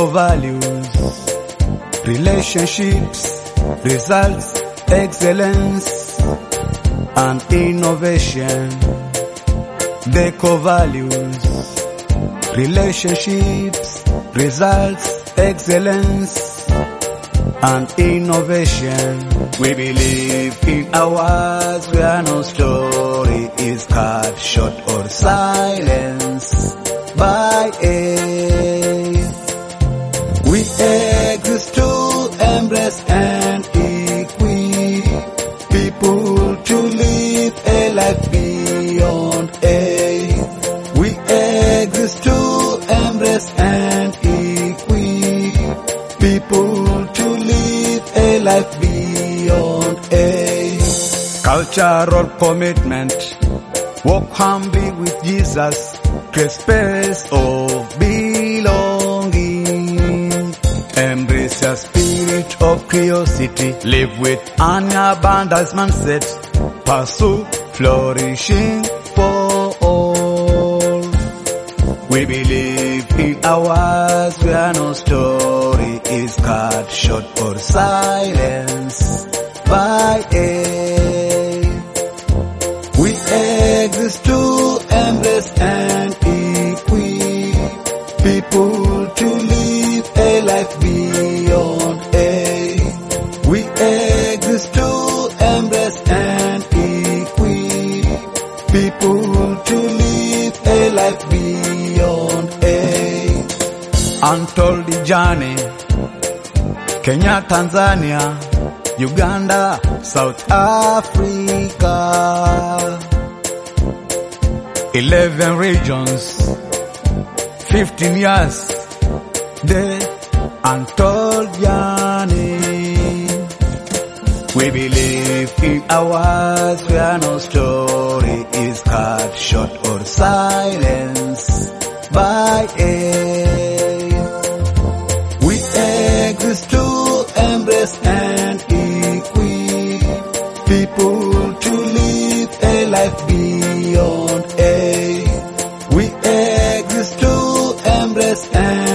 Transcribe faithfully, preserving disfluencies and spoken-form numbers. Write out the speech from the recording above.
core values, relationships, results, excellence, and innovation. The core values, relationships, results, excellence, and innovation. We believe in ours where no story is cut short or silenced by a. We exist to embrace and equip people to live a life beyond a. We exist to embrace and equip people to live a life beyond a. Cultural commitment, walk humbly with Jesus, create space of belonging. Embrace your spirit of curiosity, live with an abundance mindset, pursue flourishing for all. We believe in ours where no story is cut short or silenced by a. We exist to embrace and equip people to live a life beyond a. We exist to embrace and equip people to live a life beyond a. Untold the journey, Kenya, Tanzania, Uganda, South Africa. Eleven regions, fifteen years, the untold journey. We believe in ours where no story is cut short or silenced by a. We exist to embrace and equip people to live a life beyond a. We exist to embrace and